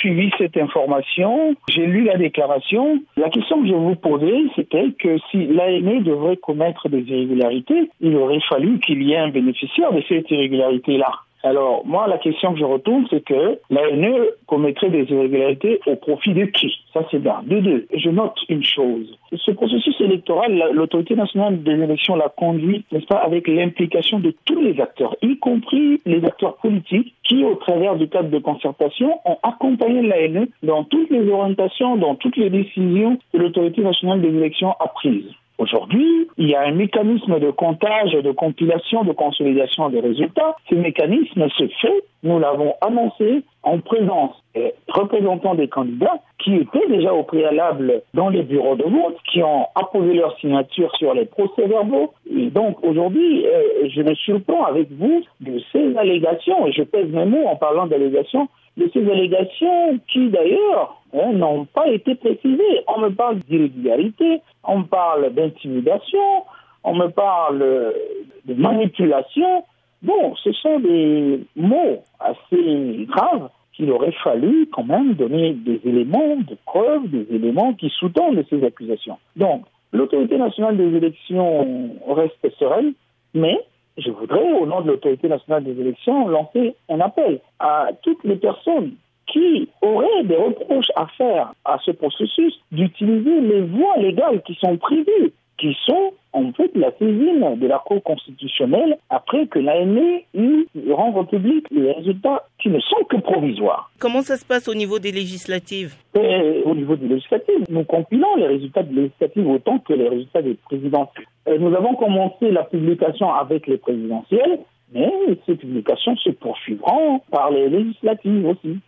suivi cette information, j'ai lu la déclaration. La question que je vous posais, c'était que si l'ANE devrait commettre des irrégularités, il aurait fallu qu'il y ait un bénéficiaire de cette irrégularité-là. Alors, moi, la question que je retourne, c'est que l'ANE commettrait des irrégularités au profit de qui? Ça, c'est bien. De deux, je note une chose. Ce processus électoral, l'Autorité nationale des élections l'a conduit, n'est-ce pas, avec l'implication de tous les acteurs, y compris les acteurs politiques qui, au travers du cadre de concertation, ont accompagné l'ANE dans toutes les orientations, dans toutes les décisions que l'Autorité nationale des élections a prises. Aujourd'hui, il y a un mécanisme de comptage, de compilation, de consolidation des résultats. Ce mécanisme se fait, nous l'avons annoncé, en présence des représentants des candidats qui étaient déjà au préalable dans les bureaux de vote, qui ont apposé leur signature sur les procès-verbaux. Et donc aujourd'hui, je me surprends avec vous de ces allégations, et je pèse mes mots en parlant d'allégations, de ces allégations qui d'ailleurs n'ont pas été précisées. On me parle d'irrégularité, on me parle d'intimidation, on me parle de manipulation. Bon, ce sont des mots assez graves qu'il aurait fallu quand même donner des éléments de preuve, des éléments qui sous-tendent ces accusations. Donc, l'Autorité nationale des élections reste sereine, mais je voudrais, au nom de l'Autorité nationale des élections, lancer un appel à toutes les personnes qui auraient des reproches à faire à ce processus d'utiliser les voies légales qui sont prévues, qui sont en fait la saisine de la Cour constitutionnelle après que l'ANE eut rendre public les résultats qui ne sont que provisoires. Comment ça se passe au niveau des législatives? Au niveau des législatives, nous compilons les résultats des législatives autant que les résultats des présidentielles. Nous avons commencé la publication avec les présidentielles, mais ces publications se poursuivront par les législatives aussi.